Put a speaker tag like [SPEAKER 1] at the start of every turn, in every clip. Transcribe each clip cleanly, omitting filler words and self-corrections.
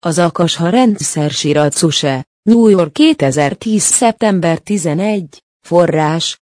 [SPEAKER 1] Az Akasha rendszer Shiratsuse, New York 2010. szeptember 11, forrás,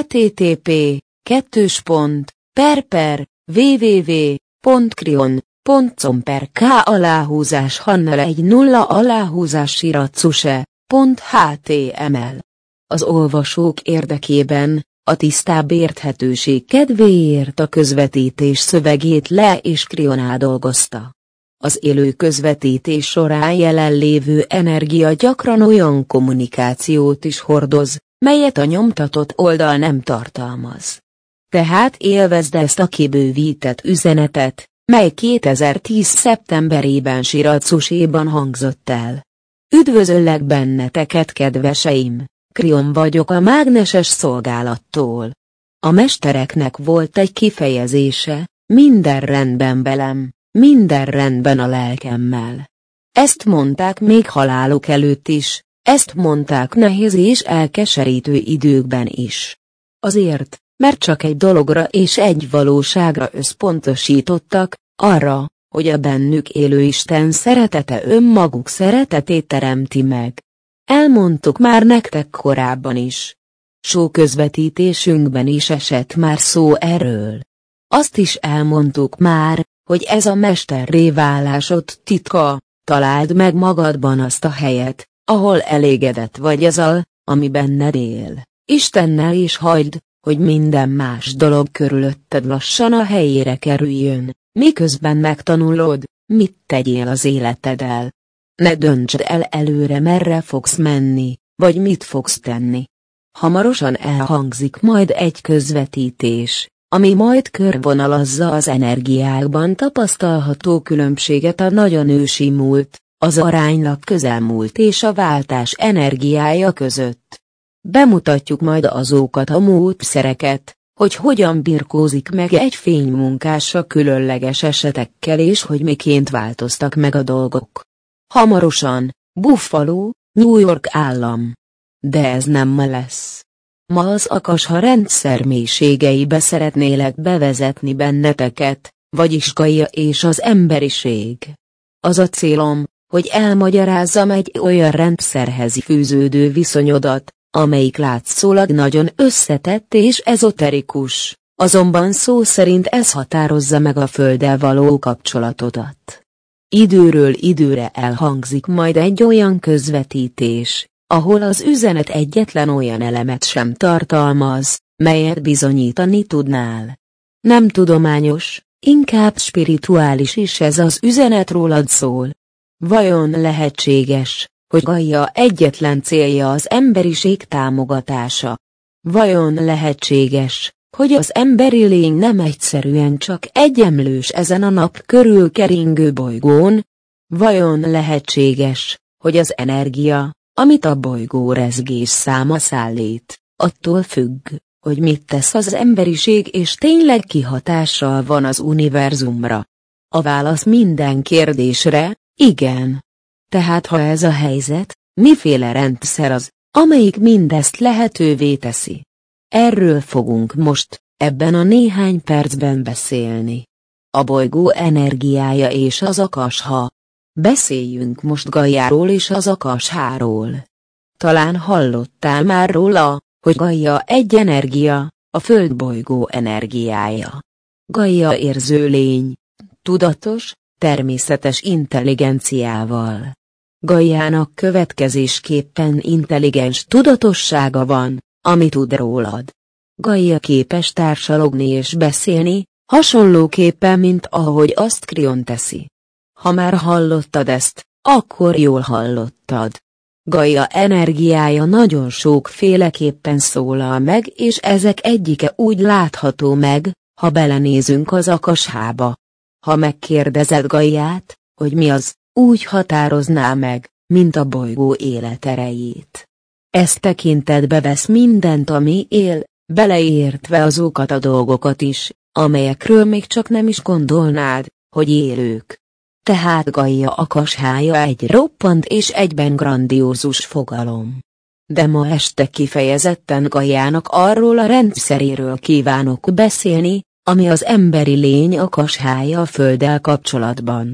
[SPEAKER 1] http://www.krion.com/Hannel10/Shiratsuse.html. Az olvasók érdekében, a tisztább érthetőség kedvéért a közvetítés szövegét le és Krion átdolgozta. Az élő közvetítés során jelenlévő energia gyakran olyan kommunikációt is hordoz, melyet a nyomtatott oldal nem tartalmaz. Tehát élvezd ezt a kibővített üzenetet, mely 2010. szeptemberében Shiratsuse-ban hangzott el. Üdvözöllek benneteket, kedveseim! Krion vagyok a mágneses szolgálattól. A mestereknek volt egy kifejezése: minden rendben velem, minden rendben a lelkemmel. Ezt mondták még haláluk előtt is, ezt mondták nehéz és elkeserítő időkben is. Azért, mert csak egy dologra és egy valóságra összpontosítottak, arra, hogy a bennük élő Isten szeretete önmaguk szeretetét teremti meg. Elmondtuk már nektek korábban is. Sok közvetítésünkben is esett már szó erről. Azt is elmondtuk már, hogy ez a mesterré válásod titka. Találd meg magadban azt a helyet, ahol elégedett vagy azzal, ami benned él, Istennel, és hagyd, hogy minden más dolog körülötted lassan a helyére kerüljön, miközben megtanulod, mit tegyél az életeddel. Ne döntsd el előre, merre fogsz menni, vagy mit fogsz tenni. Hamarosan elhangzik majd egy közvetítés, ami majd körvonalazza az energiákban tapasztalható különbséget a nagyon ősi múlt, az aránylag közelmúlt és a váltás energiája között. Bemutatjuk majd azokat a módszereket, hogy hogyan birkózik meg egy fénymunkás a különleges esetekkel, és hogy miként változtak meg a dolgok. Hamarosan, Buffalo, New York állam. De ez nem ma lesz. Ma az Akasha rendszer mélységeibe szeretnélek bevezetni benneteket, vagyis Gaia és az emberiség. Az a célom, hogy elmagyarázzam egy olyan rendszerhez fűződő viszonyodat, amelyik látszólag nagyon összetett és ezoterikus, azonban szó szerint ez határozza meg a Földdel való kapcsolatodat. Időről időre elhangzik majd egy olyan közvetítés, ahol az üzenet egyetlen olyan elemet sem tartalmaz, melyet bizonyítani tudnál. Nem tudományos, inkább spirituális is ez az üzenet, rólad szól. Vajon lehetséges, hogy Gaia egyetlen célja az emberiség támogatása? Vajon lehetséges, hogy az emberi lény nem egyszerűen csak egy emlős ezen a nap körül keringő bolygón? Vajon lehetséges, hogy az energia, amit a bolygó rezgés száma szállít, attól függ, hogy mit tesz az emberiség, és tényleg kihatással van az univerzumra? A válasz minden kérdésre: igen. Tehát ha ez a helyzet, miféle rendszer az, amelyik mindezt lehetővé teszi? Erről fogunk most, ebben a néhány percben beszélni. A bolygó energiája és az Akasha. Beszéljünk most Gaiáról és az Akasháról. Talán hallottál már róla, hogy Gaia egy energia, a Földbolygó energiája. Gaia érző lény, tudatos, természetes intelligenciával. Gaiának következésképpen intelligens tudatossága van, ami tud rólad. Gaia képes társalogni és beszélni, hasonlóképpen, mint ahogy azt Krion teszi. Ha már hallottad ezt, akkor jól hallottad. Gaia energiája nagyon sokféleképpen szólal meg, és ezek egyike úgy látható meg, ha belenézünk az Akashába. Ha megkérdezed Gaiát, hogy mi az, úgy határozná meg, mint a bolygó életerejét. Ez tekintetbe vesz mindent, ami él, beleértve azokat a dolgokat is, amelyekről még csak nem is gondolnád, hogy élők. Tehát Gaia Akashája egy roppant és egyben grandiózus fogalom. De ma este kifejezetten Gaiának arról a rendszeréről kívánok beszélni, ami az emberi lény Akashája a Földdel kapcsolatban.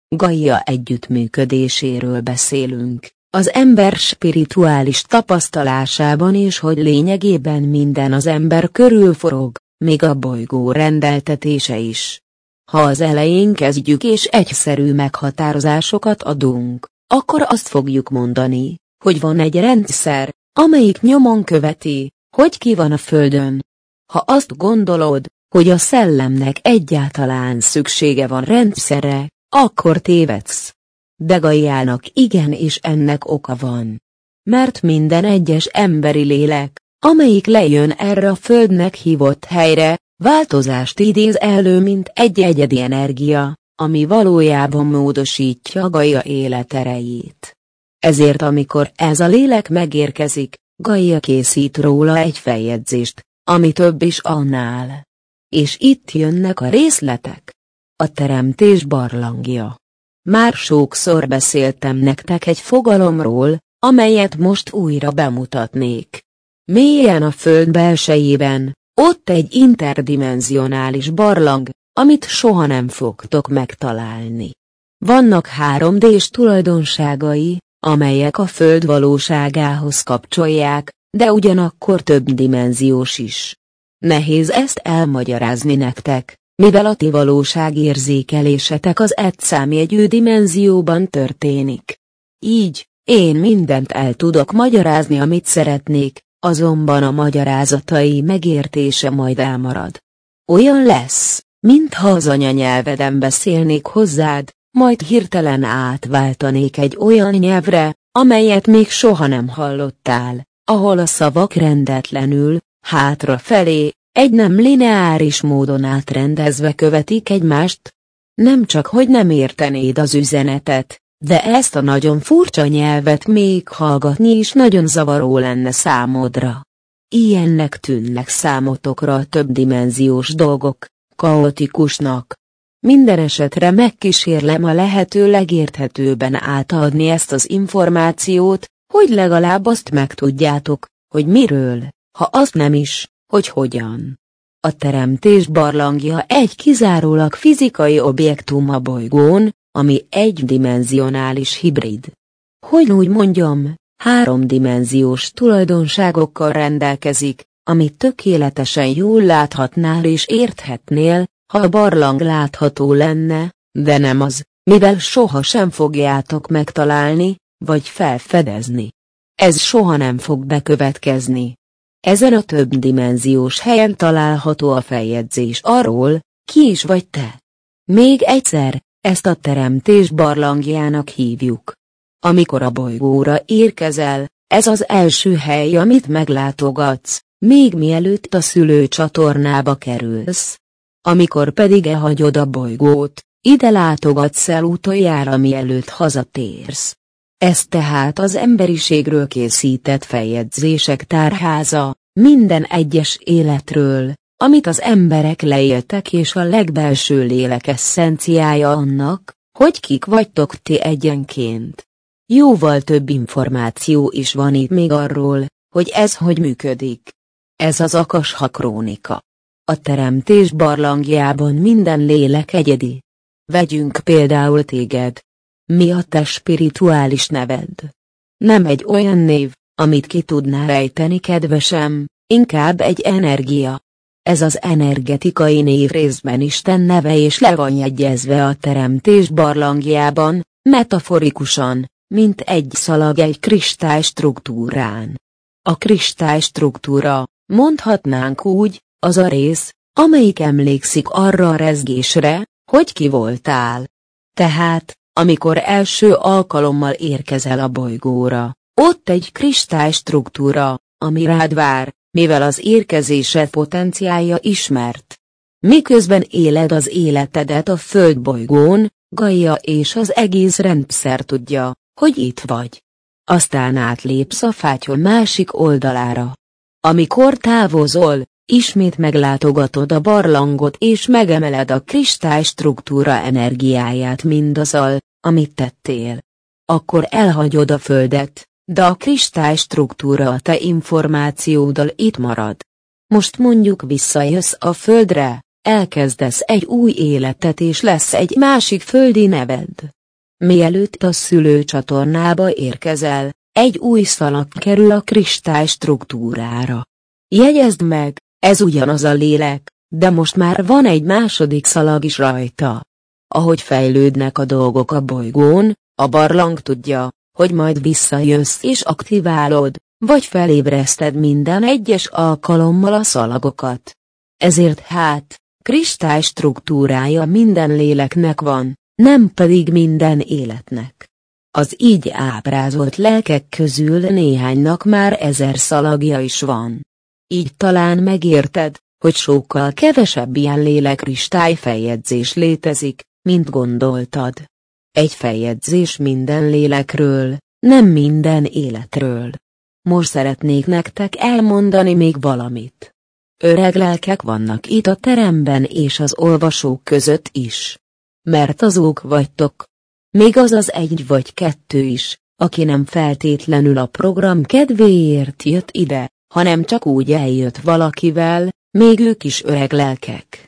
[SPEAKER 1] Gaia együttműködéséről beszélünk, az ember spirituális tapasztalásában és hogy lényegében minden az ember körül forog, még a bolygó rendeltetése is. Ha az elején kezdjük és egyszerű meghatározásokat adunk, akkor azt fogjuk mondani, hogy van egy rendszer, amelyik nyomon követi, hogy ki van a Földön. Ha azt gondolod, hogy a szellemnek egyáltalán szüksége van rendszerre, akkor tévedsz. De Gaiának igenis ennek oka van. Mert minden egyes emberi lélek, amelyik lejön erre a Földnek hívott helyre, változást idéz elő, mint egy egyedi energia, ami valójában módosítja Gaia életerejét. Ezért amikor ez a lélek megérkezik, Gaia készít róla egy feljegyzést, ami több is annál. És itt jönnek a részletek. A teremtés barlangja. Már sokszor beszéltem nektek egy fogalomról, amelyet most újra bemutatnék. Mélyen a Föld belsejében, ott egy interdimenzionális barlang, amit soha nem fogtok megtalálni. Vannak 3D-s tulajdonságai, amelyek a Föld valóságához kapcsolják, de ugyanakkor többdimenziós is. Nehéz ezt elmagyarázni nektek, mivel a ti valóságérzékelésetek az egyszámjegyű dimenzióban történik. Így, én mindent el tudok magyarázni, amit szeretnék, azonban a magyarázatai megértése majd elmarad. Olyan lesz, mintha az anyanyelveden beszélnék hozzád, majd hirtelen átváltanék egy olyan nyelvre, amelyet még soha nem hallottál, ahol a szavak rendetlenül, hátrafelé, egy nem lineáris módon átrendezve követik egymást. Nem csak hogy nem értenéd az üzenetet, de ezt a nagyon furcsa nyelvet még hallgatni is nagyon zavaró lenne számodra. Ilyennek tűnnek számotokra a többdimenziós dolgok, kaotikusnak. Minden esetre megkísérlem a lehető legérthetőbben átadni ezt az információt, hogy legalább azt megtudjátok, hogy miről, ha azt nem is, hogy hogyan. A teremtés barlangja egy kizárólag fizikai objektum a bolygón, ami egydimenzionális hibrid. Hogy úgy mondjam, 3D-s tulajdonságokkal rendelkezik, amit tökéletesen jól láthatnál és érthetnél, ha a barlang látható lenne, de nem az, mivel soha sem fogjátok megtalálni, vagy felfedezni. Ez soha nem fog bekövetkezni. Ezen a többdimenziós helyen található a feljegyzés arról, ki is vagy te. Még egyszer, ezt a teremtés barlangjának hívjuk. Amikor a bolygóra érkezel, ez az első hely, amit meglátogatsz, még mielőtt a szülőcsatornába kerülsz. Amikor pedig elhagyod a bolygót, ide látogatsz el utoljára, mielőtt hazatérsz. Ez tehát az emberiségről készített feljegyzések tárháza, minden egyes életről, amit az emberek leéltek, és a legbelső lélek esszenciája annak, hogy kik vagytok ti egyenként. Jóval több információ is van itt még arról, hogy ez hogy működik. Ez az Akasha krónika. A teremtés barlangjában minden lélek egyedi. Vegyünk például téged. Mi a te spirituális neved? Nem egy olyan név, amit ki tudná rejteni, kedvesem, inkább egy energia. Ez az energetikai név részben Isten neve, és le van jegyezve a teremtés barlangjában, metaforikusan, mint egy szalag egy kristály struktúrán. A kristály struktúra, mondhatnánk úgy, az a rész, amelyik emlékszik arra a rezgésre, hogy ki voltál. Tehát, amikor első alkalommal érkezel a bolygóra, ott egy kristály struktúra, ami rád vár, mivel az érkezésed potenciálja ismert. Miközben éled az életedet a földbolygón, Gaia és az egész rendszer tudja, hogy itt vagy. Aztán átlépsz a fátyol másik oldalára. Amikor távozol, ismét meglátogatod a barlangot és megemeled a kristály struktúra energiáját mindazzal, amit tettél. Akkor elhagyod a földet, de a kristály struktúra a te információddal itt marad. Most mondjuk visszajössz a földre, elkezdesz egy új életet és lesz egy másik földi neved. Mielőtt a szülőcsatornába érkezel, egy új szalag kerül a kristály struktúrára. Jegyezd meg, ez ugyanaz a lélek, de most már van egy második szalag is rajta. Ahogy fejlődnek a dolgok a bolygón, a barlang tudja, hogy majd visszajössz és aktiválod, vagy felébreszted minden egyes alkalommal a szalagokat. Ezért kristály struktúrája minden léleknek van, nem pedig minden életnek. Az így ábrázolt lelkek közül néhánynak már 1000 szalagja is van. Így talán megérted, hogy sokkal kevesebb ilyen lélek-kristály feljegyzés létezik, mint gondoltad. Egy feljegyzés minden lélekről, nem minden életről. Most szeretnék nektek elmondani még valamit. Öreg lelkek vannak itt a teremben és az olvasók között is. Mert azok vagytok. Még az egy vagy kettő is, aki nem feltétlenül a program kedvéért jött ide, hanem csak úgy eljött valakivel, még ők is öreg lelkek.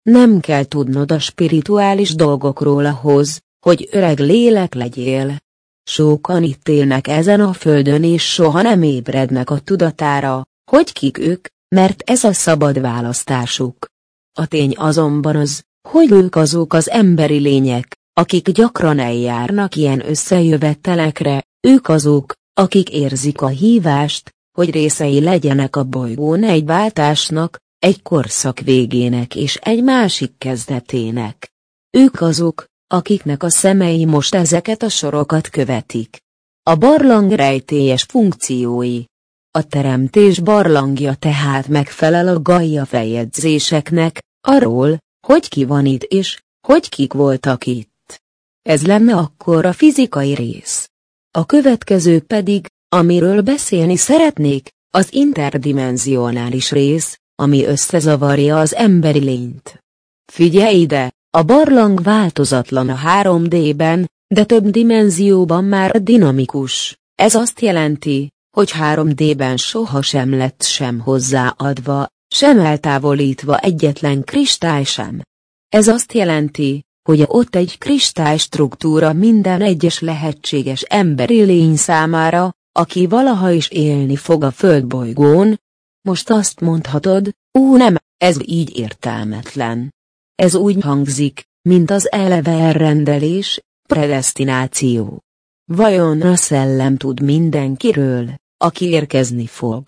[SPEAKER 1] Nem kell tudnod a spirituális dolgokról ahhoz, hogy öreg lélek legyél. Sokan itt élnek ezen a földön és soha nem ébrednek a tudatára, hogy kik ők, mert ez a szabad választásuk. A tény azonban az, hogy ők azok az emberi lények, akik gyakran eljárnak ilyen összejövetelekre, ők azok, akik érzik a hívást, hogy részei legyenek a bolygón egy váltásnak, egy korszak végének és egy másik kezdetének. Ők azok, akiknek a szemei most ezeket a sorokat követik. A barlang rejtélyes funkciói. A teremtés barlangja tehát megfelel a Gaia feljegyzéseknek, arról, hogy ki van itt és, hogy kik voltak itt. Ez lenne akkor a fizikai rész. A következő pedig, amiről beszélni szeretnék, az interdimenzionális rész, ami összezavarja az emberi lényt. Figyelj ide, a barlang változatlan a 3D-ben, de több dimenzióban már dinamikus. Ez azt jelenti, hogy 3D-ben sohasem lett sem hozzáadva, sem eltávolítva egyetlen kristály sem. Ez azt jelenti, hogy ott egy kristály struktúra minden egyes lehetséges emberi lény számára, aki valaha is élni fog a földbolygón. Most azt mondhatod, nem, ez így értelmetlen. Ez úgy hangzik, mint az eleve elrendelés, predesztináció. Vajon a szellem tud mindenkiről, aki érkezni fog?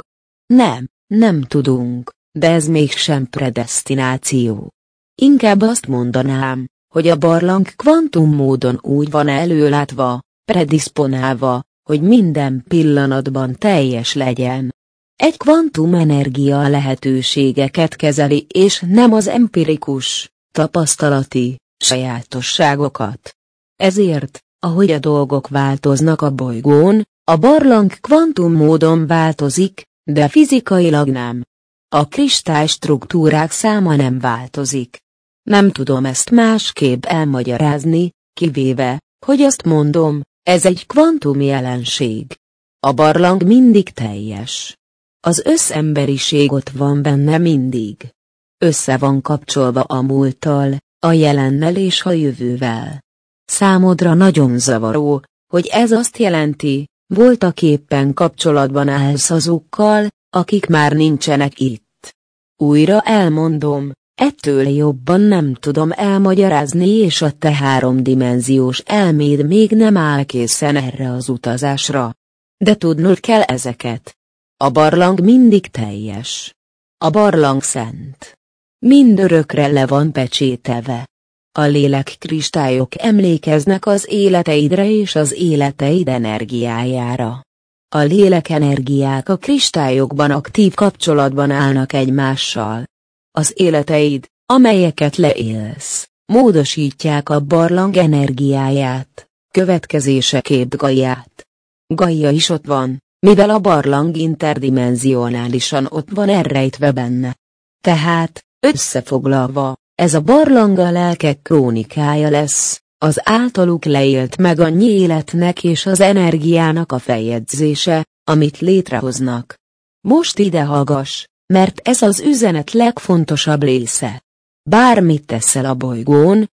[SPEAKER 1] Nem tudunk, de ez mégsem predesztináció. Inkább azt mondanám, hogy a barlang kvantum módon úgy van előlátva, predisponálva, hogy minden pillanatban teljes legyen. Egy kvantum energia a lehetőségeket kezeli és nem az empirikus, tapasztalati sajátosságokat. Ezért, ahogy a dolgok változnak a bolygón, a barlang kvantum módon változik, de fizikailag nem. A kristály struktúrák száma nem változik. Nem tudom ezt másképp elmagyarázni, kivéve, hogy azt mondom, ez egy kvantum jelenség. A barlang mindig teljes. Az összemberiség ott van benne mindig. Össze van kapcsolva a múlttal, a jelennel és a jövővel. Számodra nagyon zavaró, hogy ez azt jelenti, voltaképpen kapcsolatban állsz azokkal, akik már nincsenek itt. Újra elmondom, ettől jobban nem tudom elmagyarázni és a te 3D elméd még nem áll készen erre az utazásra. De tudnod kell ezeket. A barlang mindig teljes. A barlang szent. Mindörökre le van pecsételve. A lélekkristályok emlékeznek az életeidre és az életeid energiájára. A lélekenergiák a kristályokban aktív kapcsolatban állnak egymással. Az életeid, amelyeket leélsz, módosítják a barlang energiáját, következéséképp Gaiát. Gaia is ott van, mivel a barlang interdimenzionálisan ott van elrejtve benne. Tehát, összefoglalva, ez a barlang a lelkek krónikája lesz, az általuk leélt meg annyi életnek és az energiának a feljegyzése, amit létrehoznak. Most ide hallgass, mert ez az üzenet legfontosabb része. Bármit teszel a bolygón,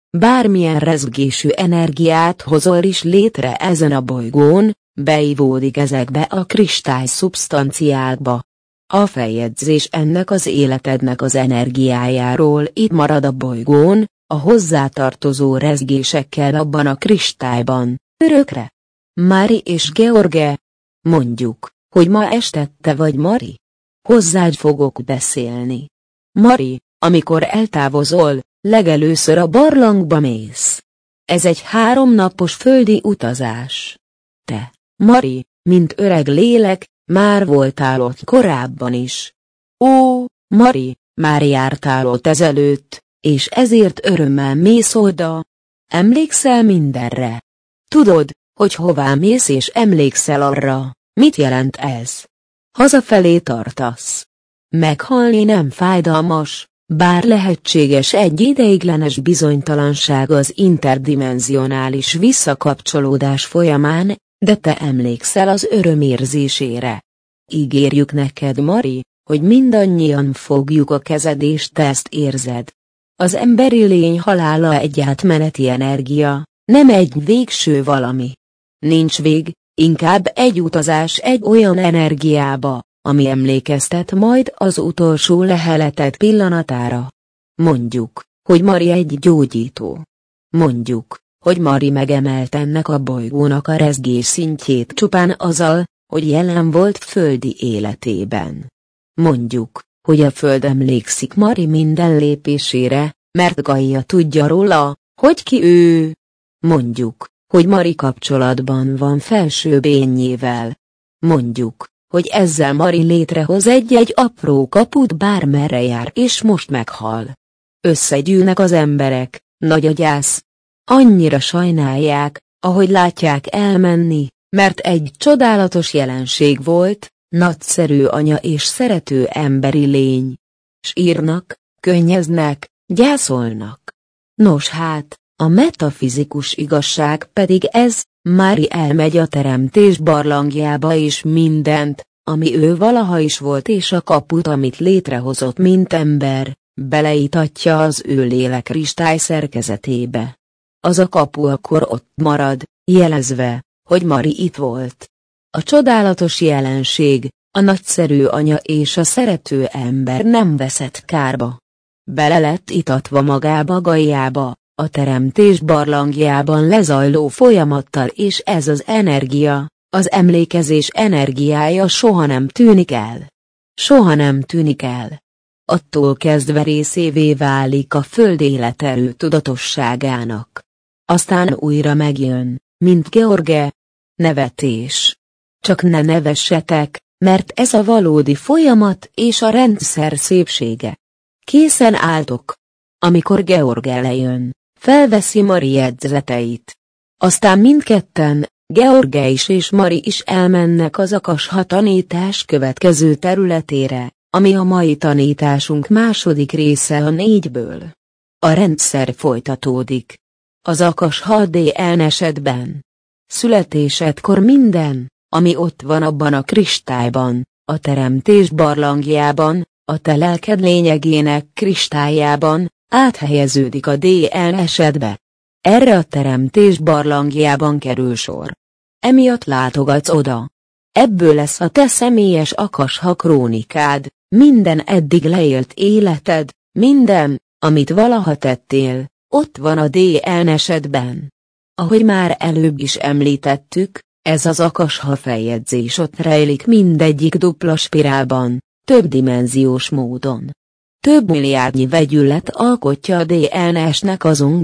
[SPEAKER 1] Bármilyen rezgésű energiát hozol is létre ezen a bolygón, beivódik ezekbe a kristály szubstanciákba. A feljegyzés ennek az életednek az energiájáról itt marad a bolygón, a hozzátartozó rezgésekkel abban a kristályban, örökre. Mari és George. Mondjuk, hogy ma este te vagy Mari. Hozzád fogok beszélni. Mari, amikor eltávozol, legelőször a barlangba mész. Ez egy 3 napos földi utazás. Te, Mari, mint öreg lélek, már voltál ott korábban is. Ó, Mari, már jártál ott ezelőtt, és ezért örömmel mész oda. Emlékszel mindenre? Tudod, hogy hová mész és emlékszel arra, mit jelent ez? Hazafelé tartasz. Meghalni nem fájdalmas, bár lehetséges egy ideiglenes bizonytalanság az interdimenzionális visszakapcsolódás folyamán, de te emlékszel az öröm érzésére. Ígérjük neked, Mari, hogy mindannyian fogjuk a kezed és te ezt érzed. Az emberi lény halála egy átmeneti energia, nem egy végső valami. Nincs vég, inkább egy utazás egy olyan energiába, ami emlékeztet majd az utolsó leheleted pillanatára. Mondjuk, hogy Mari egy gyógyító. Mondjuk, hogy Mari megemelt ennek a bolygónak a rezgés szintjét csupán azzal, hogy jelen volt földi életében. Mondjuk, hogy a Föld emlékszik Mari minden lépésére, mert Gaia tudja róla, hogy ki ő. Mondjuk, hogy Mari kapcsolatban van felsőbb énjével. Mondjuk, hogy ezzel Mari létrehoz egy apró kaput bármerre jár és most meghal. Összegyűlnek az emberek, nagy a gyász. Annyira sajnálják, ahogy látják elmenni, mert egy csodálatos jelenség volt, nagyszerű anya és szerető emberi lény. S írnak, könnyeznek, gyászolnak. Nos hát, a metafizikus igazság pedig ez, Mari elmegy a teremtés barlangjába és mindent, ami ő valaha is volt és a kaput, amit létrehozott mint ember, beleítatja az ő lélek kristály szerkezetébe. Az a kapu akkor ott marad, jelezve, hogy Mari itt volt. A csodálatos jelenség, a nagyszerű anya és a szerető ember nem veszett kárba. Bele lett itatva magába Gaiába, a teremtés barlangjában lezajló folyamattal és ez az energia, az emlékezés energiája soha nem tűnik el. Soha nem tűnik el. Attól kezdve részévé válik a föld életerő tudatosságának. Aztán újra megjön, mint George. Nevetés. Csak ne nevessetek, mert ez a valódi folyamat és a rendszer szépsége. Készen álltok. Amikor George lejön, felveszi Mari jegyzeteit. Aztán mindketten, George is és Mari is elmennek az Akasha tanítás következő területére, ami a mai tanításunk második része a 4-ből. A rendszer folytatódik. Az Akasha DN esetben. Születésedkor minden, ami ott van abban a kristályban, a teremtés barlangjában, a te lelked lényegének kristályában, áthelyeződik a DN esetbe. Erre a teremtés barlangjában kerül sor. Emiatt látogatsz oda. Ebből lesz a te személyes Akasha krónikád, minden eddig leélt életed, minden, amit valaha tettél, ott van a DN esetben. Ahogy már előbb is említettük, ez az Akasha feljegyzés ott rejlik mindegyik dupla spirálban, többdimenziós módon. Több milliárdnyi vegyület alkotja a DNS-nek azon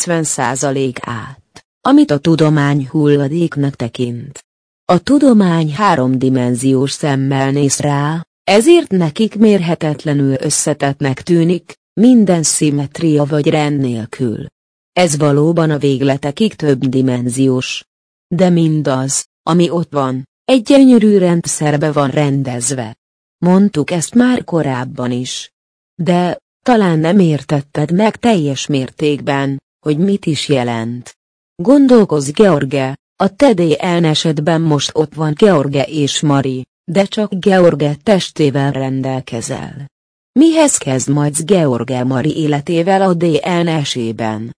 [SPEAKER 1] 90%-át, amit a tudomány hulladéknak tekint. A tudomány 3-dimenziós szemmel néz rá, ezért nekik mérhetetlenül összetettnek tűnik, minden szimmetria vagy rend nélkül. Ez valóban a végletekig többdimenziós. De mindaz, ami ott van, egy gyönyörű rendszerbe van rendezve. Mondtuk ezt már korábban is. De, talán nem értetted meg teljes mértékben, hogy mit is jelent. Gondolkozz, George, a te DN esetben most ott van George és Mari, de csak George testével rendelkezel. Mihez kezd majd George Mari életével a DNS-ében?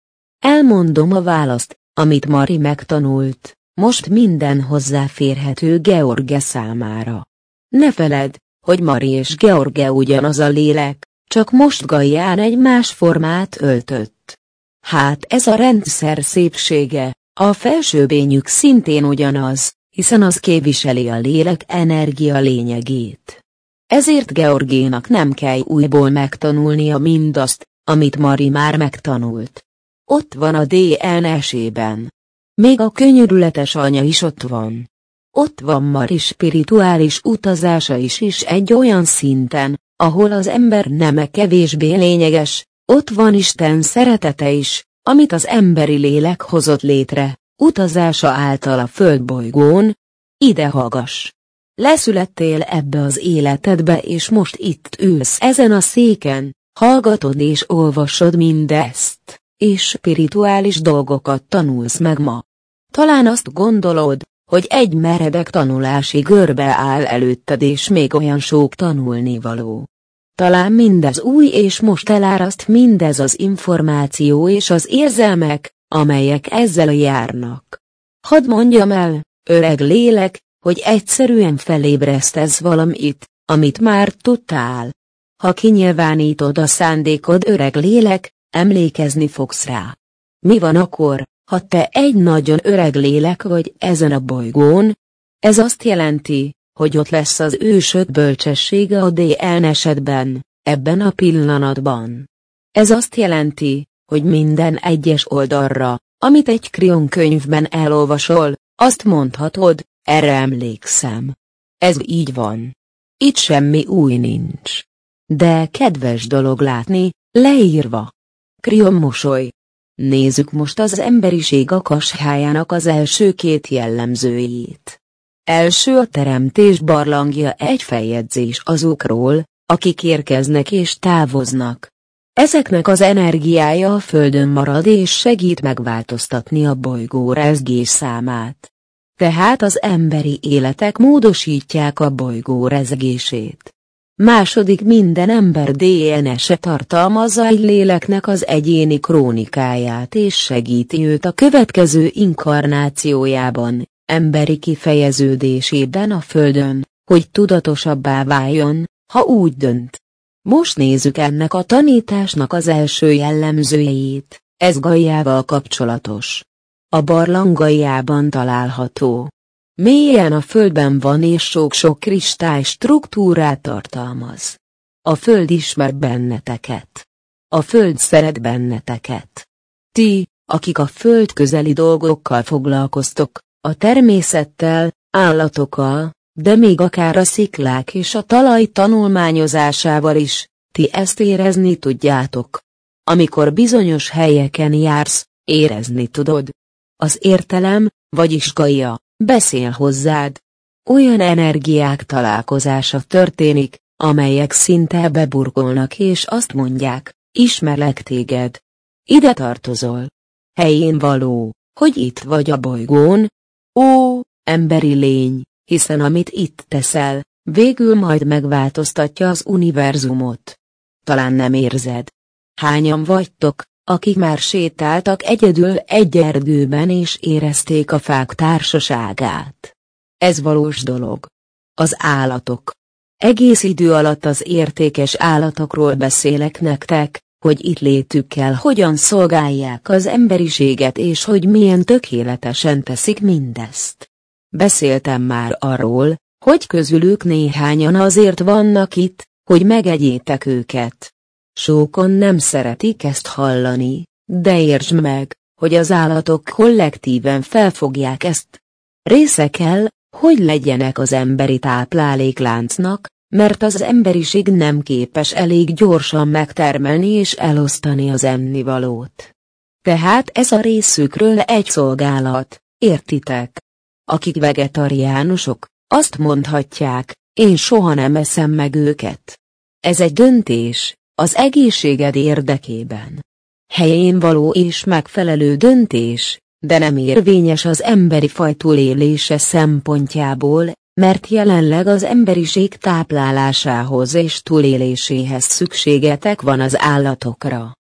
[SPEAKER 1] Elmondom a választ, amit Mari megtanult, most minden hozzáférhető George számára. Ne feledd, hogy Mari és George ugyanaz a lélek, csak most Gaián egy más formát öltött. Hát ez a rendszer szépsége, a felsőbényük szintén ugyanaz, hiszen az képviseli a lélek energia lényegét. Ezért Georgénak nem kell újból megtanulnia mindazt, amit Mari már megtanult. Ott van a DNS-ében. Még a könyörületes anya is ott van. Ott van Mari spirituális utazása is egy olyan szinten, ahol az ember neme kevésbé lényeges, ott van Isten szeretete is, amit az emberi lélek hozott létre, utazása által a földbolygón. Ide hallgass! Leszülettél ebbe az életedbe és most itt ülsz ezen a széken, hallgatod és olvasod mindezt, és spirituális dolgokat tanulsz meg ma. Talán azt gondolod, hogy egy meredek tanulási görbe áll előtted és még olyan sok tanulnivaló. Talán mindez új és most eláraszt mindez az információ és az érzelmek, amelyek ezzel járnak. Hadd mondjam el, öreg lélek, hogy egyszerűen felébresztesz valamit, amit már tudtál. Ha kinyilvánítod a szándékod, öreg lélek, emlékezni fogsz rá. Mi van akkor, ha te egy nagyon öreg lélek vagy ezen a bolygón? Ez azt jelenti, hogy ott lesz az ősök bölcsessége a DNS-edben, ebben a pillanatban. Ez azt jelenti, hogy minden egyes oldalra, amit egy Krion könyvben elolvasol, azt mondhatod, erre emlékszem. Ez így van. Itt semmi új nincs. De kedves dolog látni, leírva. Krion mosoly. Nézzük most az emberiség akashájának az első két jellemzőjét. Első a teremtés barlangja, egy feljegyzés azokról, akik érkeznek és távoznak. Ezeknek az energiája a Földön marad és segít megváltoztatni a bolygó rezgés számát. Tehát az emberi életek módosítják a bolygó rezgését. Második, minden ember DNS-e tartalmazza egy léleknek az egyéni krónikáját és segíti őt a következő inkarnációjában, emberi kifejeződésében a Földön, hogy tudatosabbá váljon, ha úgy dönt. Most nézzük ennek a tanításnak az első jellemzőjét, ez Gaiával kapcsolatos. A barlang Gaiában található. Mélyen a Földben van és sok-sok kristály struktúrát tartalmaz. A Föld ismer benneteket. A Föld szeret benneteket. Ti, akik a Föld közeli dolgokkal foglalkoztok, a természettel, állatokkal, de még akár a sziklák és a talaj tanulmányozásával is, ti ezt érezni tudjátok. Amikor bizonyos helyeken jársz, érezni tudod. Az értelem, vagyis Gaia, beszél hozzád. Olyan energiák találkozása történik, amelyek szinte beburkolnak és azt mondják, ismerlek téged. Ide tartozol. Helyén való, hogy itt vagy a bolygón. Ó, emberi lény, hiszen amit itt teszel, végül majd megváltoztatja az univerzumot. Talán nem érzed. Hányan vagytok, akik már sétáltak egyedül egy erdőben és érezték a fák társaságát? Ez valós dolog. Az állatok. Egész idő alatt az értékes állatokról beszélek nektek, hogy itt létükkel hogyan szolgálják az emberiséget és hogy milyen tökéletesen teszik mindezt. Beszéltem már arról, hogy közülük néhányan azért vannak itt, hogy megegyétek őket. Sokan nem szeretik ezt hallani, de értsd meg, hogy az állatok kollektíven felfogják ezt. Része kell, hogy legyenek az emberi táplálékláncnak, mert az emberiség nem képes elég gyorsan megtermelni és elosztani az ennivalót. Tehát ez a részükről egy szolgálat, értitek? Akik vegetariánusok, azt mondhatják, én soha nem eszem meg őket. Ez egy döntés, az egészséged érdekében. Helyén való és megfelelő döntés, de nem érvényes az emberi faj túlélése szempontjából, mert jelenleg az emberiség táplálásához és túléléséhez szükségetek van az állatokra.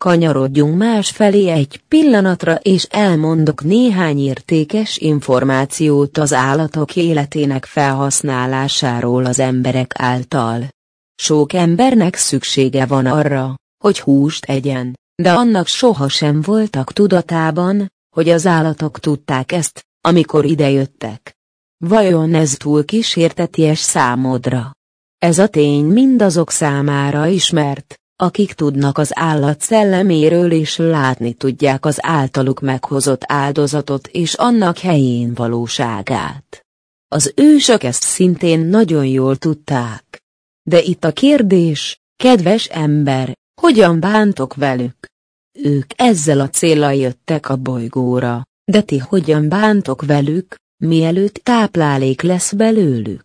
[SPEAKER 1] Kanyarodjunk másfelé egy pillanatra, és elmondok néhány értékes információt az állatok életének felhasználásáról az emberek által. Sok embernek szüksége van arra, hogy húst egyen, de annak sohasem voltak tudatában, hogy az állatok tudták ezt, amikor idejöttek. Vajon ez túl kísérteties számodra? Ez a tény mindazok számára ismert, akik tudnak az állat szelleméről és látni tudják az általuk meghozott áldozatot és annak helyén valóságát. Az ősök ezt szintén nagyon jól tudták. De itt a kérdés, kedves ember, hogyan bántok velük? Ők ezzel a céllal jöttek a bolygóra, de ti hogyan bántok velük, mielőtt táplálék lesz belőlük?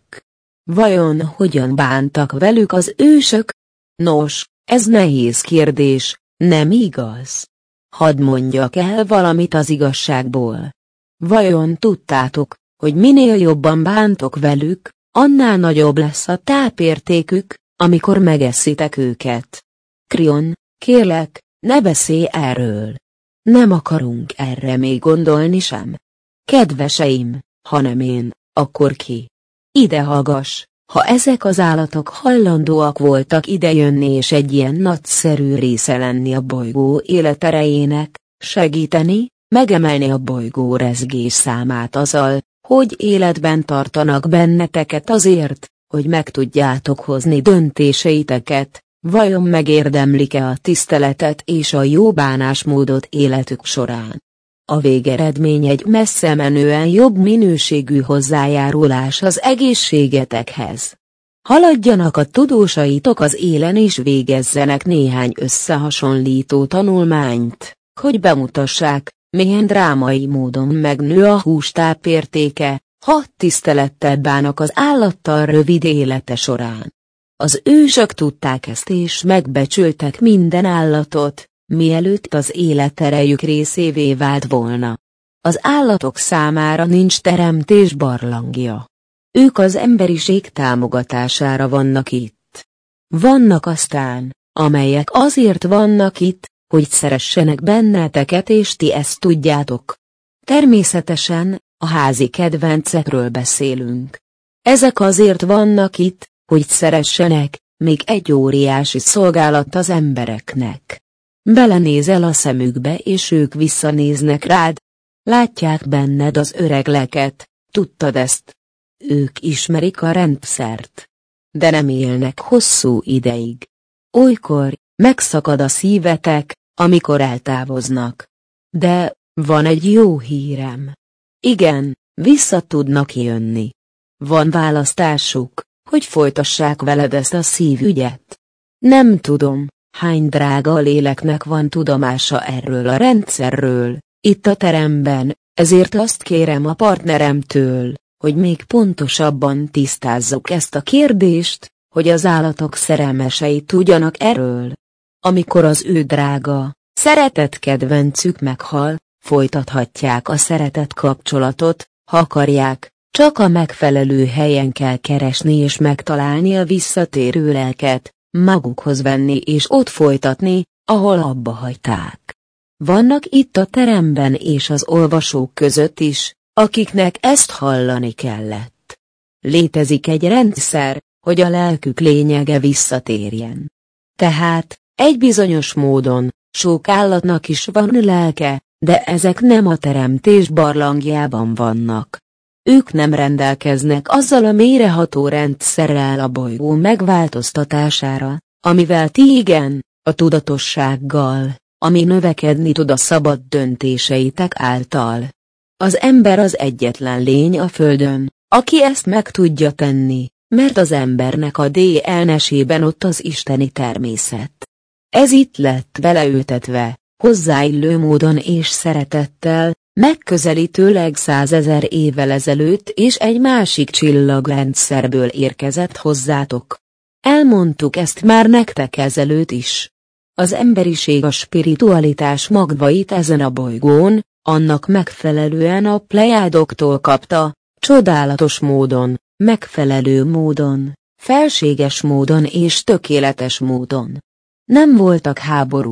[SPEAKER 1] Vajon hogyan bántak velük az ősök? Nos, ez nehéz kérdés, nem igaz? Hadd mondjak el valamit az igazságból. Vajon tudtátok, hogy minél jobban bántok velük, annál nagyobb lesz a tápértékük, amikor megeszitek őket? Krion, kérlek, ne beszélj erről. Nem akarunk erre még gondolni sem. Kedveseim, ha nem én, akkor ki? Ide hallgass, ha ezek az állatok hajlandóak voltak idejönni és egy ilyen nagyszerű része lenni a bolygó életerejének, segíteni, megemelni a bolygó rezgés számát azzal, hogy életben tartanak benneteket azért, hogy meg tudjátok hozni döntéseiteket, vajon megérdemlik-e a tiszteletet és a jó bánásmódot életük során? A végeredmény egy messze menően jobb minőségű hozzájárulás az egészségetekhez. Haladjanak a tudósaitok az élen és végezzenek néhány összehasonlító tanulmányt, hogy bemutassák, milyen drámai módon megnő a hús tápértéke, ha tisztelettel bánnak az állattal rövid élete során. Az ősök tudták ezt és megbecsültek minden állatot, mielőtt az életerejük részévé vált volna. Az állatok számára nincs teremtés barlangja. Ők az emberiség támogatására vannak itt. Vannak aztán, amelyek azért vannak itt, hogy szeressenek benneteket és ti ezt tudjátok. Természetesen, a házi kedvencekről beszélünk. Ezek azért vannak itt, hogy szeressenek, még egy óriási szolgálat az embereknek. Belenézel a szemükbe és ők visszanéznek rád. Látják benned az öreg leket, tudtad ezt? Ők ismerik a rendszert. De nem élnek hosszú ideig. Olykor megszakad a szívetek, amikor eltávoznak. De van egy jó hírem. Igen, vissza tudnak jönni. Van választásuk, hogy folytassák veled ezt a szívügyet. Nem tudom, hány drága léleknek van tudomása erről a rendszerről, itt a teremben, ezért azt kérem a partneremtől, hogy még pontosabban tisztázzuk ezt a kérdést, hogy az állatok szerelmesei tudjanak erről. Amikor az ő drága, szeretett kedvencük meghal, folytathatják a szeretet kapcsolatot, ha akarják, csak a megfelelő helyen kell keresni és megtalálni a visszatérő lelket, magukhoz venni és ott folytatni, ahol abba hagyták. Vannak itt a teremben és az olvasók között is, akiknek ezt hallani kellett. Létezik egy rendszer, hogy a lelkük lényege visszatérjen. Tehát, egy bizonyos módon, sok állatnak is van lelke, de ezek nem a teremtés barlangjában vannak. Ők nem rendelkeznek azzal a mélyreható rendszerrel a bolygó megváltoztatására, amivel ti igen, a tudatossággal, ami növekedni tud a szabad döntéseitek által. Az ember az egyetlen lény a Földön, aki ezt meg tudja tenni, mert az embernek a DNS-ében ott az isteni természet. Ez itt lett beleültetve, hozzáillő módon és szeretettel, megközelítőleg 100 000 évvel ezelőtt és egy másik csillagrendszerből érkezett hozzátok. Elmondtuk ezt már nektek ezelőtt is. Az emberiség a spiritualitás magvait ezen a bolygón, annak megfelelően a plejádoktól kapta, csodálatos módon, megfelelő módon, felséges módon és tökéletes módon. Nem voltak háborúk,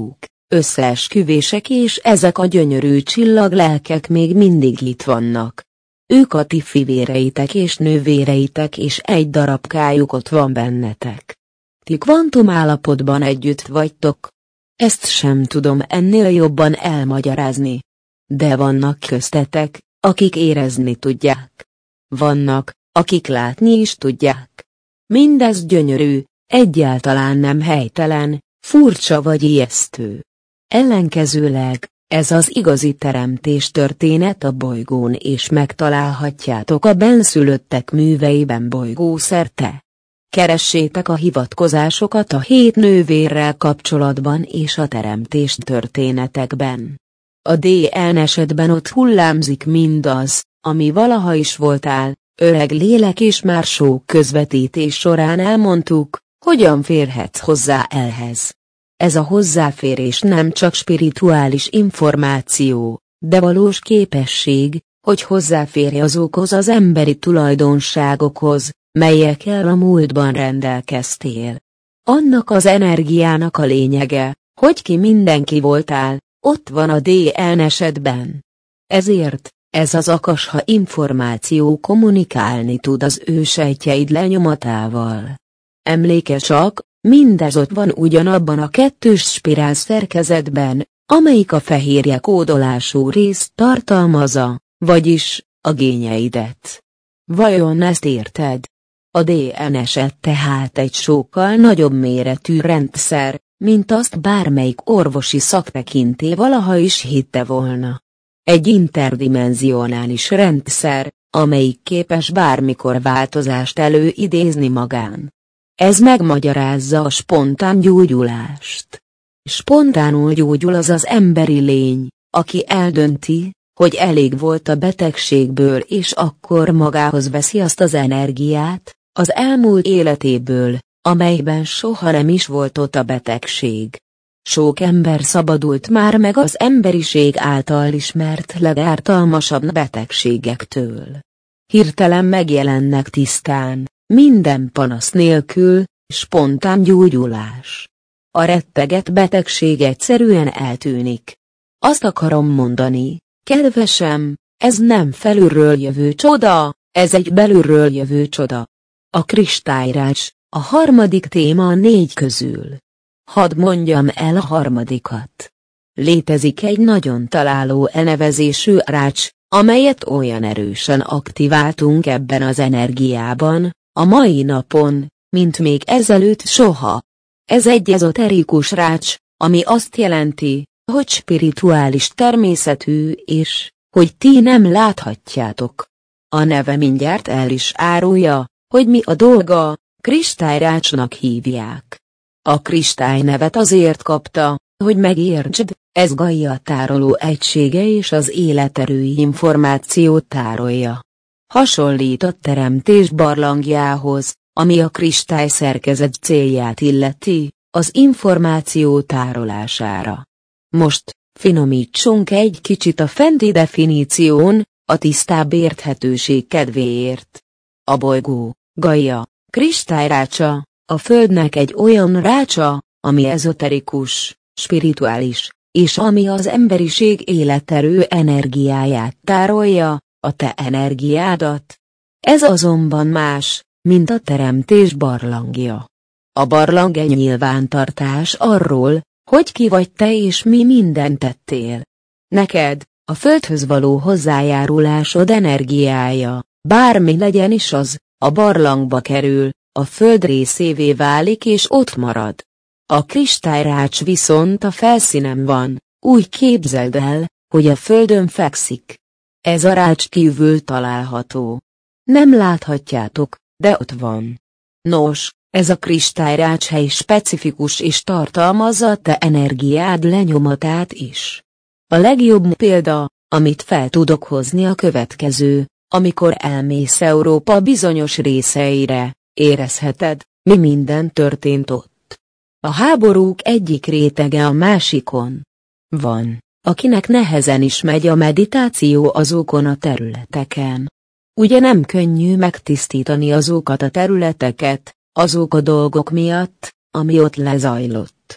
[SPEAKER 1] összeesküvések, és ezek a gyönyörű csillaglelkek még mindig itt vannak. Ők a ti fivéreitek és nővéreitek, és egy darabkájuk ott van bennetek. Ti kvantumállapotban együtt vagytok. Ezt sem tudom ennél jobban elmagyarázni. De vannak köztetek, akik érezni tudják. Vannak, akik látni is tudják. Mindez gyönyörű, egyáltalán nem helytelen, furcsa vagy ijesztő. Ellenkezőleg, ez az igazi teremtés történet a bolygón, és megtalálhatjátok a bennszülöttek műveiben bolygószerte. Keressétek a hivatkozásokat a 7 nővérrel kapcsolatban és a teremtés történetekben. A DNS-edben ott hullámzik mindaz, ami valaha is voltál, öreg lélek, és már sok közvetítés során elmondtuk, hogyan férhetsz hozzá ehhez. Ez a hozzáférés nem csak spirituális információ, de valós képesség, hogy hozzáférj azokhoz az emberi tulajdonságokhoz, melyekkel a múltban rendelkeztél. Annak az energiának a lényege, hogy ki mindenki voltál, ott van a DNS-edben. Ezért, ez az akasha információ kommunikálni tud az ősejtjeid lenyomatával. Emlékezz csak, mindez ott van ugyanabban a 2-s spirál szerkezetben, amelyik a fehérje kódolású részt tartalmazza, vagyis a génjeidet. Vajon ezt érted? A DNS-ed tehát egy sokkal nagyobb méretű rendszer, mint azt bármelyik orvosi szaktekintély valaha is hitte volna. Egy interdimenzionális rendszer, amelyik képes bármikor változást előidézni magán. Ez megmagyarázza a spontán gyógyulást. Spontánul gyógyul az az emberi lény, aki eldönti, hogy elég volt a betegségből, és akkor magához veszi azt az energiát, az elmúlt életéből, amelyben soha nem is volt ott a betegség. Sok ember szabadult már meg az emberiség által ismert legártalmasabb betegségektől. Hirtelen megjelennek tisztán, minden panasz nélkül, spontán gyógyulás. A retteget betegség egyszerűen eltűnik. Azt akarom mondani, kedvesem, ez nem felülről jövő csoda, ez egy belülről jövő csoda. A kristályrács, a harmadik téma a 4 közül. Hadd mondjam el a harmadikat. Létezik egy nagyon találó elnevezésű rács, amelyet olyan erősen aktiváltunk ebben az energiában, a mai napon, mint még ezelőtt soha. Ez egy ezoterikus rács, ami azt jelenti, hogy spirituális természetű, és hogy ti nem láthatjátok. A neve mindjárt el is árulja, hogy mi a dolga, kristályrácsnak hívják. A kristály nevet azért kapta, hogy megértsd, ez Gaia tároló egysége és az életerői információt tárolja. Hasonlít a teremtés barlangjához, ami a kristály szerkezet célját illeti, az információ tárolására. Most, finomítsunk egy kicsit a fenti definíción, a tisztább érthetőség kedvéért. A bolygó, Gaia, kristályrácsa, a Földnek egy olyan rácsa, ami ezoterikus, spirituális, és ami az emberiség életerő energiáját tárolja, a te energiádat. Ez azonban más, mint a teremtés barlangja. A barlang egy nyilvántartás arról, hogy ki vagy te és mi mindent tettél. Neked, a Földhöz való hozzájárulásod energiája, bármi legyen is az, a barlangba kerül, a Föld részévé válik és ott marad. A kristályrács viszont a felszínen van, úgy képzeld el, hogy a Földön fekszik. Ez a rács kívül található. Nem láthatjátok, de ott van. Nos, ez a kristályrács hely specifikus és tartalmazza a te energiád lenyomatát is. A legjobb példa, amit fel tudok hozni a következő, amikor elmész Európa bizonyos részeire, érezheted, mi minden történt ott. A háborúk egyik rétege a másikon. Van, akinek nehezen is megy a meditáció azokon a területeken. Ugye nem könnyű megtisztítani azokat a területeket, azok a dolgok miatt, ami ott lezajlott.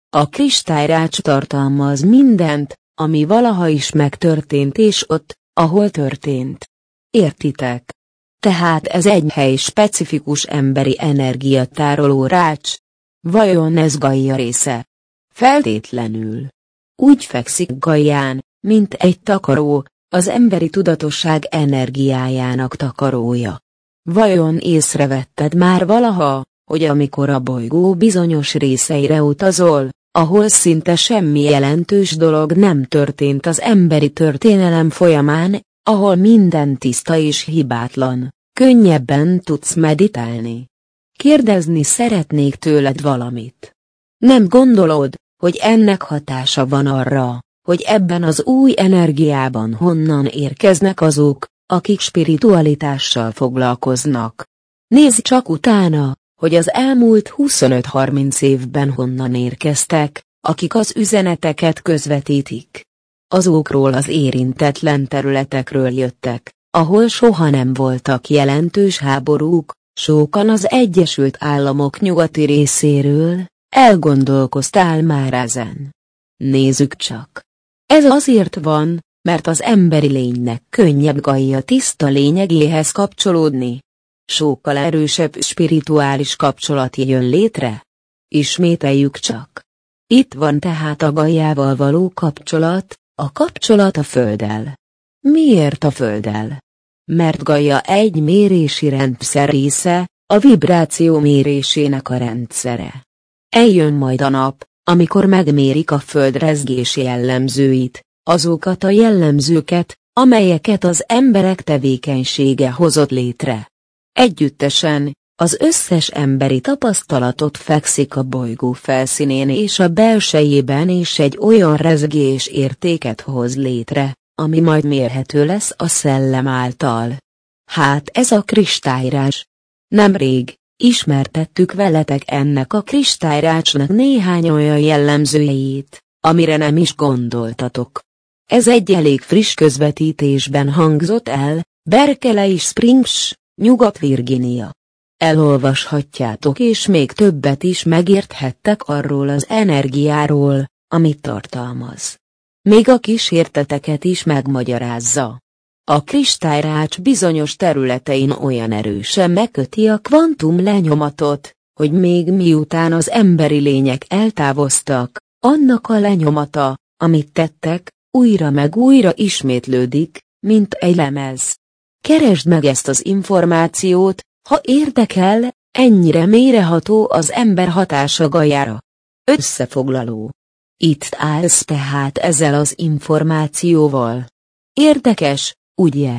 [SPEAKER 1] A kristályrács tartalmaz mindent, ami valaha is megtörtént és ott, ahol történt. Értitek? Tehát ez egy hely specifikus emberi energiatároló rács. Vajon ez Gaia része? Feltétlenül. Úgy fekszik Gaián, mint egy takaró, az emberi tudatosság energiájának takarója. Vajon észrevetted már valaha, hogy amikor a bolygó bizonyos részeire utazol, ahol szinte semmi jelentős dolog nem történt az emberi történelem folyamán, ahol minden tiszta és hibátlan, könnyebben tudsz meditálni? Kérdezni szeretnék tőled valamit. Nem gondolod, hogy ennek hatása van arra, hogy ebben az új energiában honnan érkeznek azok, akik spiritualitással foglalkoznak? Nézz csak utána, hogy az elmúlt 25-30 évben honnan érkeztek, akik az üzeneteket közvetítik. Azokról az érintetlen területekről jöttek, ahol soha nem voltak jelentős háborúk, sokan az Egyesült Államok nyugati részéről. Elgondolkoztál már ezen? Nézzük csak. Ez azért van, mert az emberi lénynek könnyebb Gaia tiszta lényegéhez kapcsolódni. Sokkal erősebb spirituális kapcsolat jön létre. Ismételjük csak. Itt van tehát a Gaiával való kapcsolat, a kapcsolat a Földdel. Miért a Földdel? Mert Gaia egy mérési rendszer része, a vibráció mérésének a rendszere. Eljön majd a nap, amikor megmérik a Föld rezgési jellemzőit, azokat a jellemzőket, amelyeket az emberek tevékenysége hozott létre. Együttesen, az összes emberi tapasztalatot fekszik a bolygó felszínén és a belsejében és egy olyan rezgés értéket hoz létre, ami majd mérhető lesz a szellem által. Hát ez a kristályrács. Nemrég ismertettük veletek ennek a kristályrácsnak néhány olyan jellemzőjét, amire nem is gondoltatok. Ez egy elég friss közvetítésben hangzott el, Berkeley Springs, Nyugat-Virginia. Elolvashatjátok és még többet is megérthettek arról az energiáról, amit tartalmaz. Még a kísérteteket is megmagyarázza. A kristályrács bizonyos területein olyan erősen megköti a kvantum lenyomatot, hogy még miután az emberi lények eltávoztak, annak a lenyomata, amit tettek, újra meg újra ismétlődik, mint egy lemez. Keresd meg ezt az információt, ha érdekel, ennyire mélyreható az ember hatása Gaiára. Összefoglaló. Itt állsz tehát ezzel az információval. Érdekes, ugye?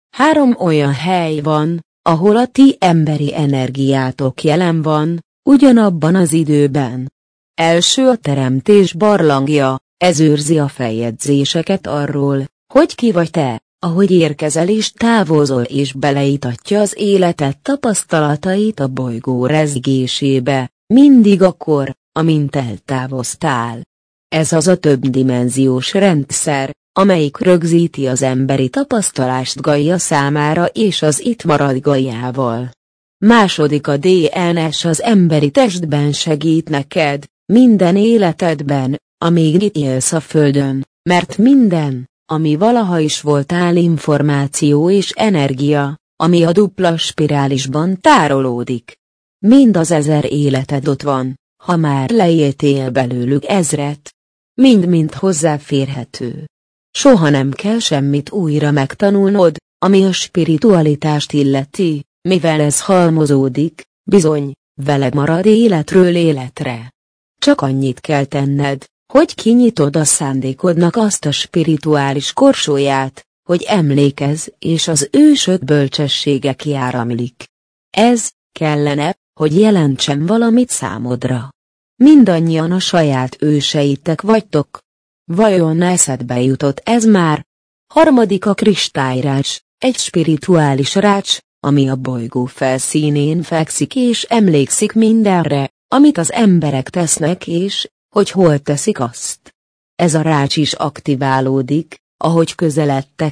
[SPEAKER 1] 3 olyan hely van, ahol a ti emberi energiátok jelen van, ugyanabban az időben. Első a teremtés barlangja, ez őrzi a feljegyzéseket arról, hogy ki vagy te, ahogy érkezel és távozol és beleítatja az életed tapasztalatait a bolygó rezgésébe, mindig akkor, amint eltávoztál. Ez az a többdimenziós rendszer, amelyik rögzíti az emberi tapasztalást Gaia számára és az itt marad Gaiával. Második a DNS az emberi testben segít neked, minden életedben, amíg itt élsz a Földön, mert minden, ami valaha is voltál információ és energia, ami a dupla spirálisban tárolódik. Mind az 1000 életed ott van, ha már leéltél belőlük 1000-et. Mind-mind hozzáférhető. Soha nem kell semmit újra megtanulnod, ami a spiritualitást illeti, mivel ez halmozódik, bizony, veled marad életről életre. Csak annyit kell tenned, hogy kinyitod a szándékodnak azt a spirituális korsóját, hogy emlékezz és az ősök bölcsessége kiáramlik. Ez kellene, hogy jelentsen valamit számodra. Mindannyian a saját őseitek vagytok. Vajon eszedbe jutott ez már? Harmadik a kristályrács, egy spirituális rács, ami a bolygó felszínén fekszik és emlékszik mindenre, amit az emberek tesznek és, hogy hol teszik azt. Ez a rács is aktiválódik, ahogy közeledtek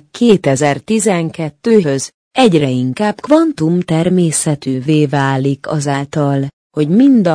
[SPEAKER 1] 2012-höz, egyre inkább kvantum természetűvé válik azáltal, hogy mindaz,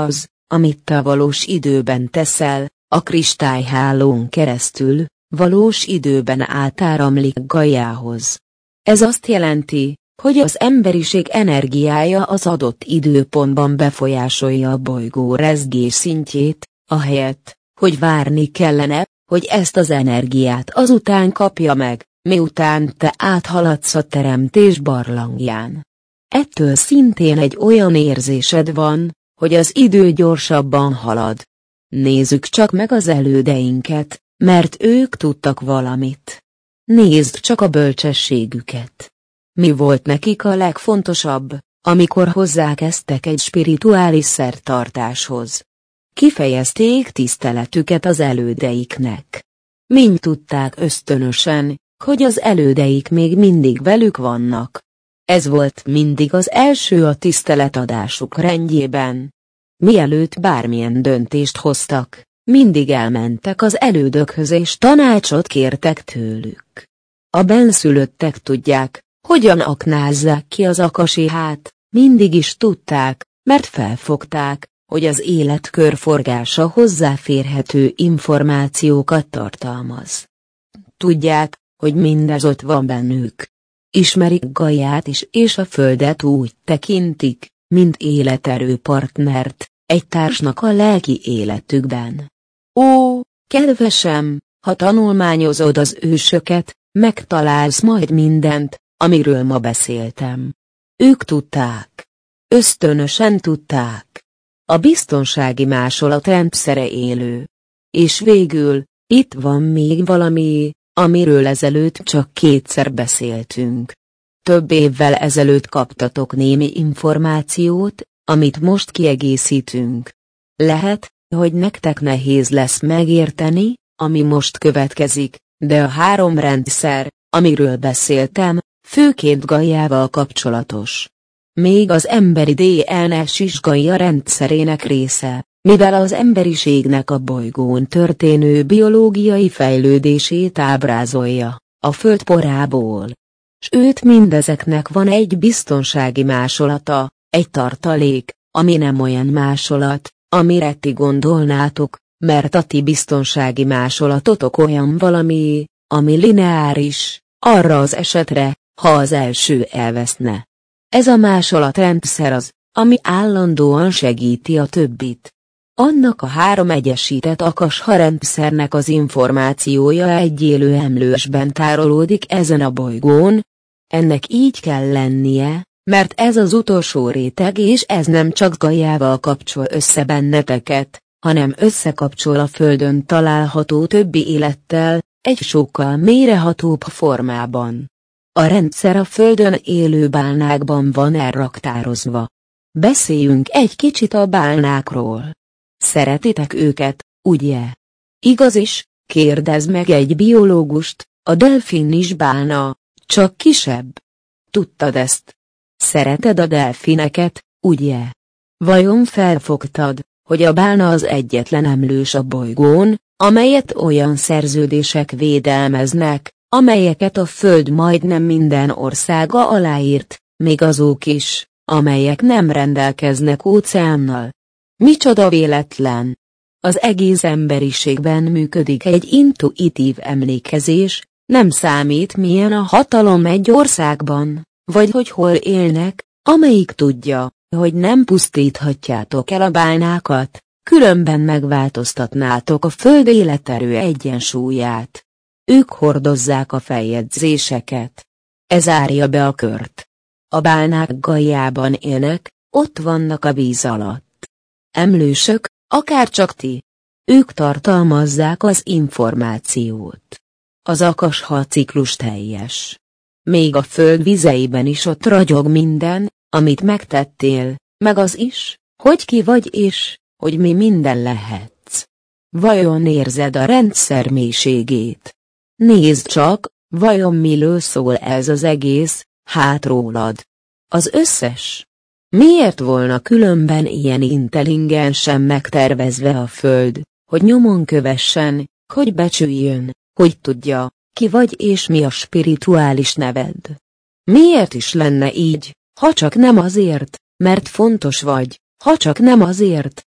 [SPEAKER 1] amit te valós időben teszel, a kristályhálón keresztül, valós időben átáramlik Gaiához. Ez azt jelenti, hogy az emberiség energiája az adott időpontban befolyásolja a bolygó rezgés szintjét, ahelyett, hogy várni kellene, hogy ezt az energiát azután kapja meg, miután te áthaladsz a teremtés barlangján. Ettől szintén egy olyan érzésed van, hogy az idő gyorsabban halad. Nézzük csak meg az elődeinket, mert ők tudtak valamit. Nézd csak a bölcsességüket. Mi volt nekik a legfontosabb, amikor hozzákezdtek egy spirituális szertartáshoz? Kifejezték tiszteletüket az elődeiknek. Mind tudták ösztönösen, hogy az elődeik még mindig velük vannak. Ez volt mindig az első a tiszteletadásuk rendjében. Mielőtt bármilyen döntést hoztak, mindig elmentek az elődökhöz és tanácsot kértek tőlük. A benszülöttek tudják, hogyan aknázzák ki az akasihát, mindig is tudták, mert felfogták, hogy az élet körforgása hozzáférhető információkat tartalmaz. Tudják, hogy mindez ott van bennük. Ismerik Gaiát is és a Földet úgy tekintik, mint életerő partnert, egy társnak a lelki életükben. Ó, kedvesem, ha tanulmányozod az ősöket, megtalálsz majd mindent, amiről ma beszéltem. Ők tudták. Ösztönösen tudták. A biztonsági másolat rendszere élő. És végül, itt van még valami, amiről ezelőtt csak kétszer beszéltünk. Több évvel ezelőtt kaptatok némi információt, amit most kiegészítünk. Lehet, hogy nektek nehéz lesz megérteni, ami most következik, de a 3 rendszer, amiről beszéltem, főként Gaiával kapcsolatos. Még az emberi DNS is Gaia rendszerének része, mivel az emberiségnek a bolygón történő biológiai fejlődését ábrázolja, a Föld porából. Sőt, mindezeknek van egy biztonsági másolata, egy tartalék, ami nem olyan másolat, amire ti gondolnátok, mert a ti biztonsági másolatotok olyan valami, ami lineáris, arra az esetre, ha az első elveszne. Ez a másolatrendszer az, ami állandóan segíti a többit. Annak a 3 egyesített akasha rendszernek az információja egy élő emlősben tárolódik ezen a bolygón. Ennek így kell lennie, mert ez az utolsó réteg és ez nem csak Gaiával kapcsol össze benneteket, hanem összekapcsol a Földön található többi élettel, egy sokkal mélyrehatóbb formában. A rendszer a Földön élő bálnákban van elraktározva. Beszéljünk egy kicsit a bálnákról. Szeretitek őket, ugye? Igaz is, kérdezd meg egy biológust, a delfin is bálna, csak kisebb. Tudtad ezt? Szereted a delfineket, ugye? Vajon felfogtad, hogy a bálna az egyetlen emlős a bolygón, amelyet olyan szerződések védelmeznek, amelyeket a Föld majdnem minden országa aláírt, még azok is, amelyek nem rendelkeznek óceánnal. Micsoda véletlen! Az egész emberiségben működik egy intuitív emlékezés, nem számít milyen a hatalom egy országban, vagy hogy hol élnek, amelyik tudja, hogy nem pusztíthatjátok el a bálnákat, különben megváltoztatnátok a Föld életerő egyensúlyát. Ők hordozzák a feljegyzéseket. Ez zárja be a kört. A bálnák Gaiában élnek, ott vannak a víz alatt. Emlősök, akárcsak ti. Ők tartalmazzák az információt. Az akasha ciklus teljes. Még a Föld vizeiben is ott ragyog minden, amit megtettél, meg az is, hogy ki vagy és, hogy mi minden lehetsz. Vajon érzed a rendszer mélységét? Nézd csak, vajon miről szól ez az egész, hát rólad. Az összes. Miért volna különben ilyen intelligensen megtervezve a Föld, hogy nyomon kövessen, hogy becsüljön, hogy tudja, ki vagy és mi a spirituális neved? Miért is lenne így, ha csak nem azért, mert fontos vagy, ha csak nem azért,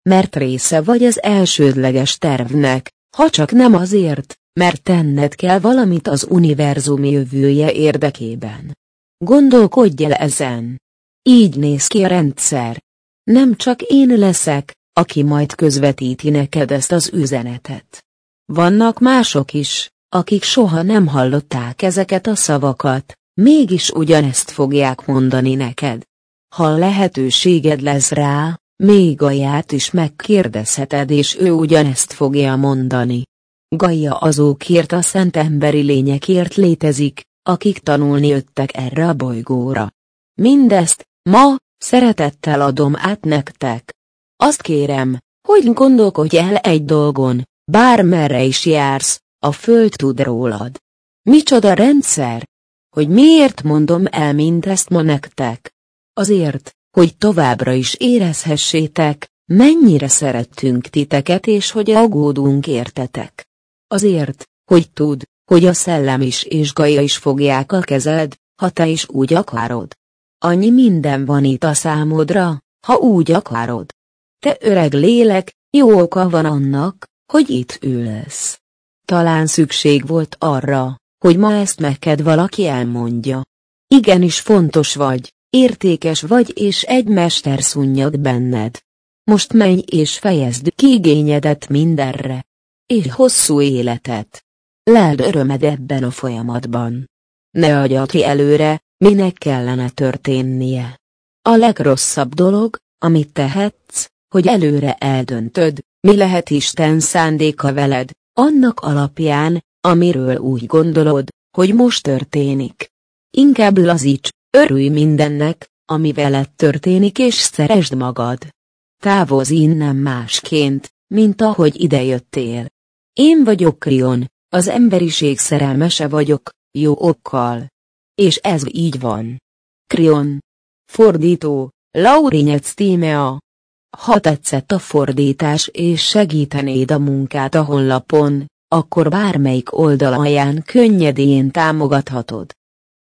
[SPEAKER 1] mert része vagy az elsődleges tervnek, ha csak nem azért, mert tenned kell valamit az univerzum jövője érdekében. Gondolkodj el ezen. Így néz ki a rendszer. Nem csak én leszek, aki majd közvetíti neked ezt az üzenetet. Vannak mások is, akik soha nem hallották ezeket a szavakat, mégis ugyanezt fogják mondani neked. Ha lehetőséged lesz rá, még Gaiát is megkérdezheted és ő ugyanezt fogja mondani. Gaia azokért a szent emberi lényekért létezik, akik tanulni jöttek erre a bolygóra. Mindezt, ma, szeretettel adom át nektek. Azt kérem, hogy gondolkodj el egy dolgon, bármerre is jársz, a Föld tud rólad. Micsoda rendszer? Hogy miért mondom el mindezt ma nektek? Azért, hogy továbbra is érezhessétek, mennyire szerettünk titeket és hogy aggódunk értetek. Azért, hogy tudd, hogy a szellem is és Gaia is fogják a kezed, ha te is úgy akarod. Annyi minden van itt a számodra, ha úgy akarod. Te öreg lélek, jó oka van annak, hogy itt ülsz. Talán szükség volt arra, hogy ma ezt neked valaki elmondja. Igenis fontos vagy, értékes vagy és egy mester szunnyad benned. Most menj és fejezd ki igényedet mindenre. És hosszú életet. Leld örömed ebben a folyamatban. Ne adjad ki előre, minek kellene történnie. A legrosszabb dolog, amit tehetsz, hogy előre eldöntöd, mi lehet Isten szándéka veled, annak alapján, amiről úgy gondolod, hogy most történik. Inkább lazíts, örülj mindennek, ami veled történik és szeresd magad. Távozz innen másként, mint ahogy idejöttél. Én vagyok Krion, az emberiség szerelmese vagyok, jó okkal. És ez így van. Krion. Fordító, Laurinyec Tímea. Ha tetszett a fordítás és segítenéd a munkát a honlapon, akkor bármelyik oldal alján könnyedén támogathatod.